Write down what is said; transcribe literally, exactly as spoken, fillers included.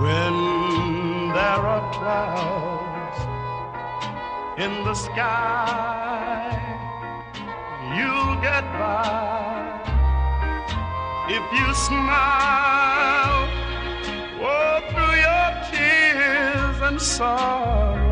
When there are clouds in the sky, you'll get by if you smile, oh, through your tears and sorrow.